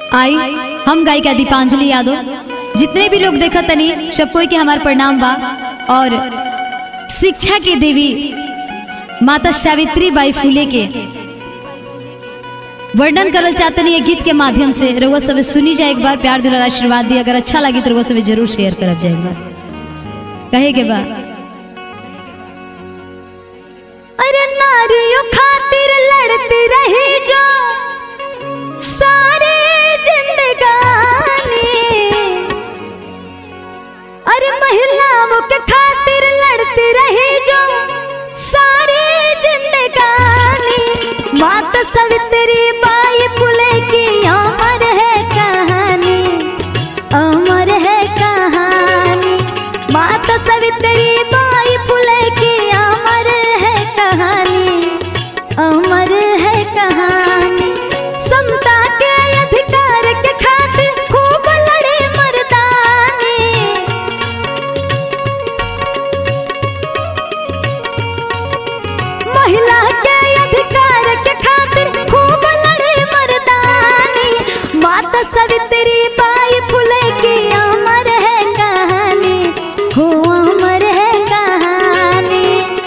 आई हम गायिका दीपांजलि यादव, जितने भी लोग देखा तनी सब कोई के हमार प्रणाम बा। और शिक्षा की देवी माता सावित्री बाई फुले के वर्णन करल चाहतनी ये गीत के माध्यम से। रउआ सब सुनी जाए, एक बार प्यार दुलार आशीर्वाद दी। अगर अच्छा लगी तो रउआ सब जरूर शेयर करब जाए। एक बार कहे के बा, अरे नारियों खातिर लड़ती रही जो सारे जिंदगानी, अरे महिलाओं के खातिर लड़ती रही जो सारे जिंदगानी। माता सावित्री बाई फुले की अमर है कहानी, अमर है कहानी। माता सावित्री बाई फुले की अमर है कहानी, अमर है कहानी। समता के अधिकार के खातिर खूब लड़े मर्दानी, महिला के अधिकार के खातिर खूब लड़े मर्दानी। माता सावित्री बाई फुले की अमर है कहानी, हो अमर है कहानी।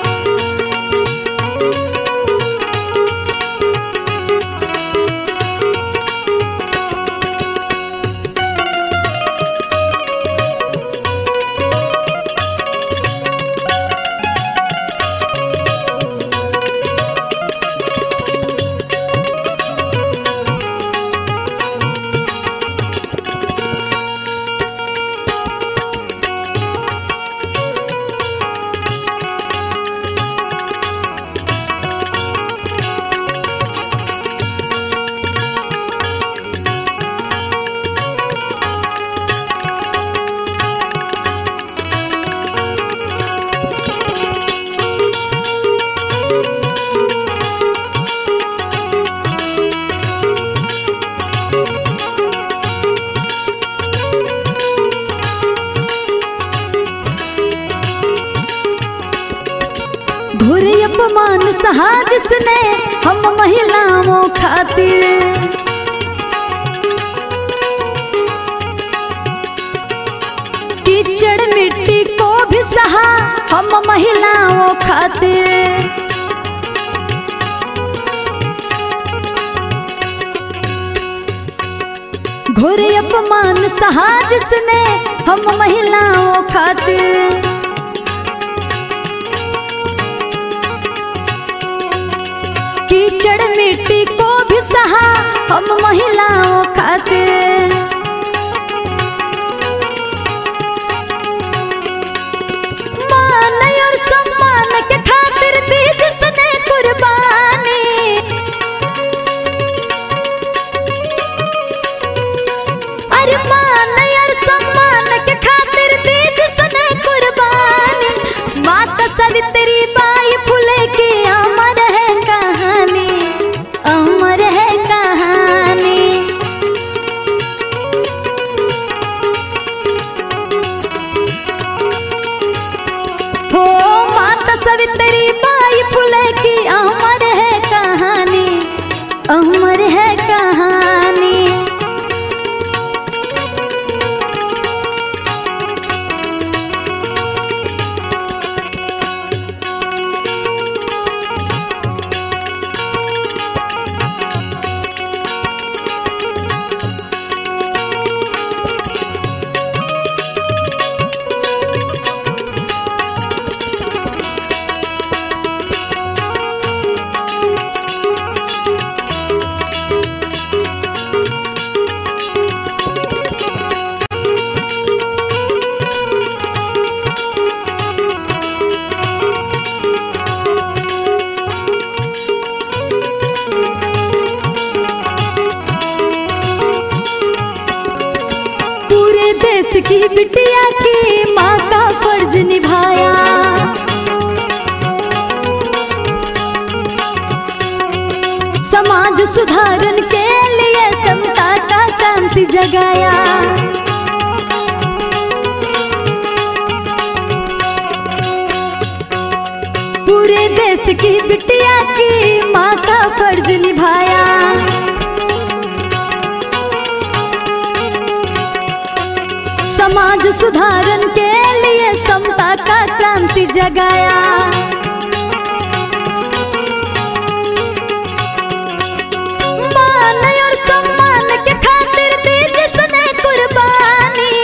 घोर अपमान सहा जिसने हम महिलाओं खातिर, कीचड़ मिट्टी को भी सहा हम महिलाओं खातिर। घोर अपमान सहा जिसने हम महिलाओं खातिर, कीचड़ मिट्टी को भी सहा हम महिलाओं खातिर। मान और सम्मान के खातिर दी जिसने कुर्बानी, अरे मान और सम्मान के खातिर दी जिसने कुर्बानी। माता सावित्री बाई फुले की अमर है कहानी, अमर है कहानी। हो माता सावित्री बाई फुले की अमर है कहानी, अमर है कहानी। देश की बिटिया की माँ का फर्ज निभाया, समाज सुधारन के लिए समता का क्रांति जगाया। पूरे देश की बिटिया की माँ का फर्ज निभाया, जगाया। मान और सम्मान के खातिर दी जिसने कुर्बानी,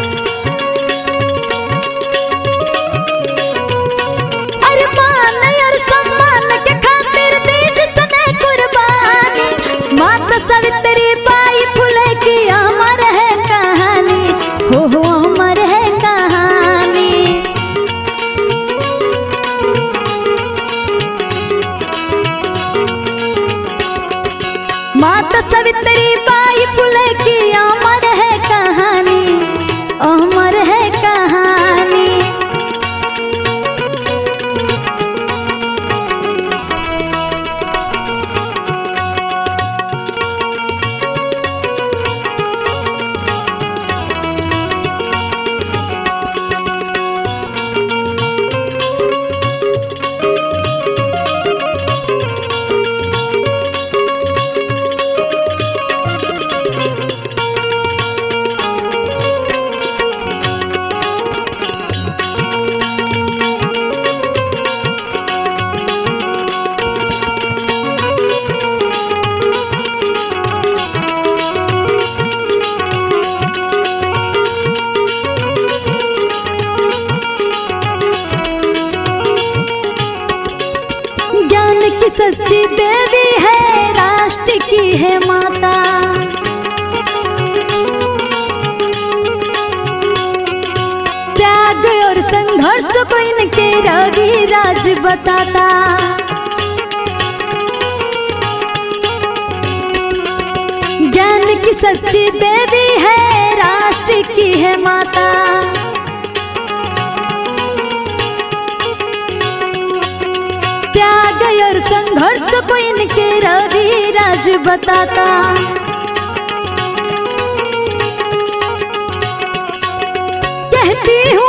अरे मान और सम्मान के खातिर दी जिसने कुर्बानी। माता सावित्री बाई फुले की अमर है कहानी, हो अमर है कहानी। माता सावित्री बाई फुले की अमर है कहानी, अमर है कहानी। ज्ञान की सच्ची देवी है, राष्ट्र की है माता। त्याग और संघर्ष को इनके रवि राज बताता। ज्ञान की सच्ची देवी है, राष्ट्र की है माता। त्याग और संघर्ष को इनके रवि राज बताता। कहती हूँ